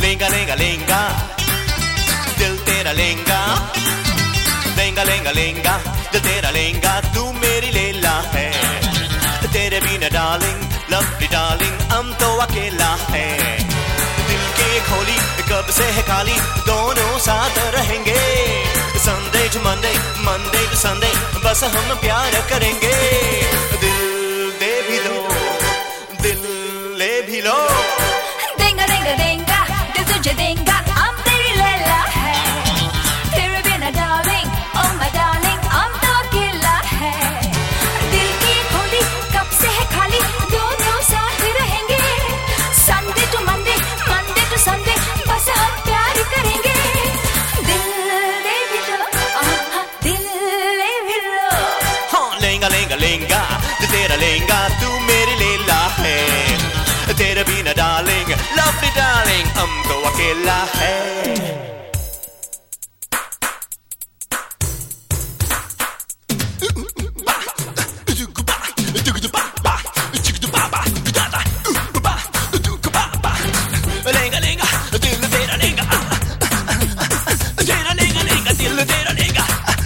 लेंगा लेंगा लेंगा दिल तेरा लेंगा, लेंगा लेंगा लेंगा दिल तेरा लेंगा, तू मेरी लैला है। तेरे बिना डार्लिंग, लवली डार्लिंग, हम तो अकेला है। दिल के खोली कब से है खाली, दोनों साथ रहेंगे। Sunday to Monday, Monday to Sunday, बस हम प्यार करेंगे। दिल दे भी लो, दिल ले भी लो। देंगा देंगा देंगा दिल तुझे देंगा, हम तेरी लैला है। तेरे बिना डार्लिंग, oh my darling, हम तो अकेला है। दिल की खोली कब से है खाली, दोनों साथ रहेंगे। Sunday to Monday, Monday to Sunday, बस हम प्यार करेंगे। दिल ले भी लो, दिल ले भी लो। हाँ लेंगा लेंगा लेंगा दिल तेरा लेंगा, तू मेरी लैला है। तेरे बिना डार्लिंग, लवली डार्लिंग, हम तो अकेला है। लेंगा लेंगा दिल तेरा लेंगा, तेरा लेंगा लेंगा दिल तेरा लेंगा।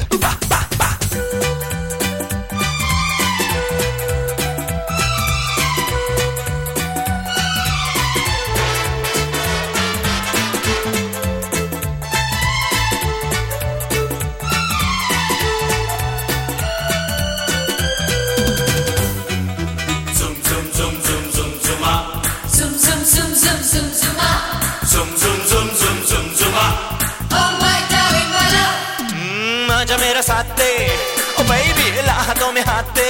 आजा मेरा साथ दे, ओ बेबी हाथों में हाथ दे,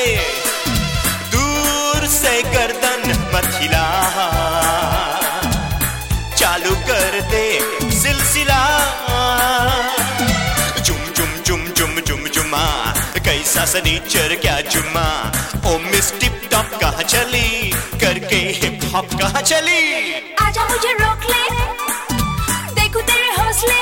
दूर से गर्दन मत हिला, चालू कर दे सिलसिला। जुम जुम जुम जुम जुम जुमा, कैसा सनीचर क्या जुमा। ओ मिस टिप टॉप कहाँ चली, करके हिप हॉप कहाँ चली। आजा मुझे रोक ले, देखो तेरे हौसले।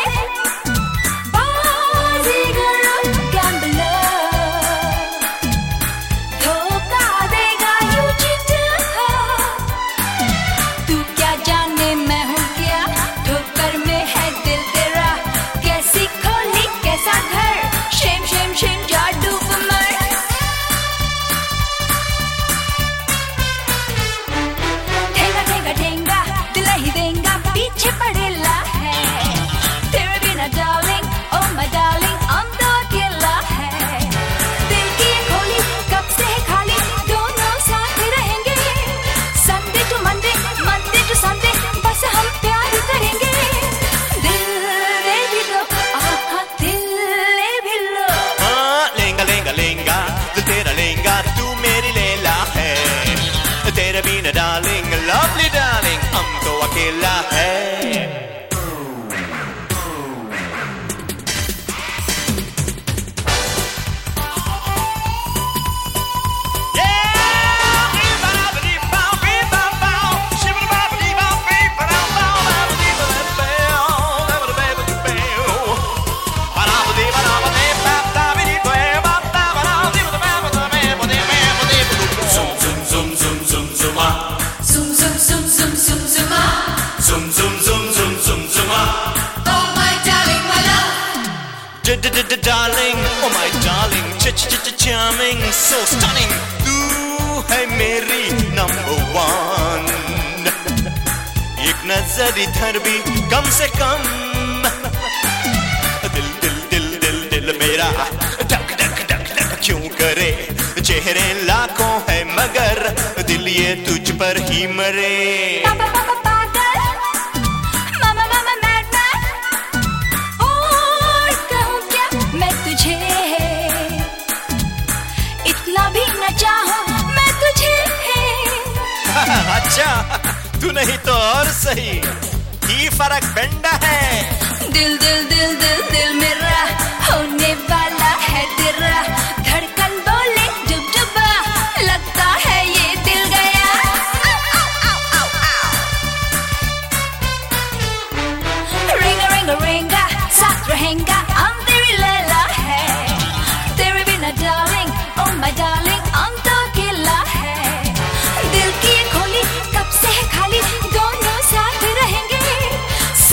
तेरे बिना डार्लिंग, लवली डार्लिंग, हम तो अकेला है। Darling, oh my darling, charming, so stunning, तू है मेरी number one। एक नजर इधर भी कम से कम, दिल दिल दिल दिल दिल मेरा धक धक धक धक क्यों करे। चेहरे लाखों है मगर दिल ये तुझ पर ही मरे। अच्छा तू नहीं तो और सही, ही फर्क बेंडा है। दिल दिल दिल दिल दिल मेरा होने वाला है तेरा, धड़कन बोले डुब डुबा, लगता है ये दिल गया। रेंगा रेंगा रेंगा साथ रहेंगा, हम तेरी लैला है। तेरे बिना डार्लिंग, oh my darling, हम तो अकेला है। दिल की खोली कब से है खाली, दोनों साथ रहेंगे।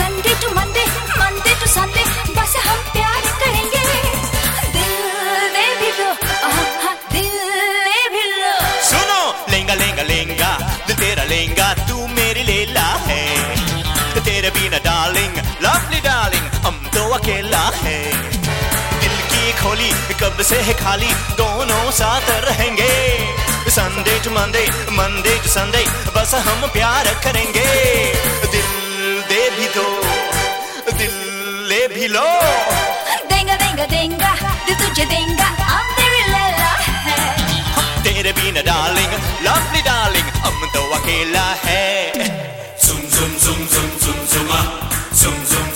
अकेला है। दिल की खोली कब से है खाली, दोनों साथ रहेंगे। Sunday to Monday, Monday to Sunday, बस हम प्यार करेंगे। दिल दे भी दो, दिल ले भी लो। देंगा देंगा देंगा दिल तुझे देंगा, हम तेरी लैला है। तेरे बिना डार्लिंग, लवली डार्लिंग, हम तो अकेला है। Zoom zoom zoom zoom zoom zoom zoom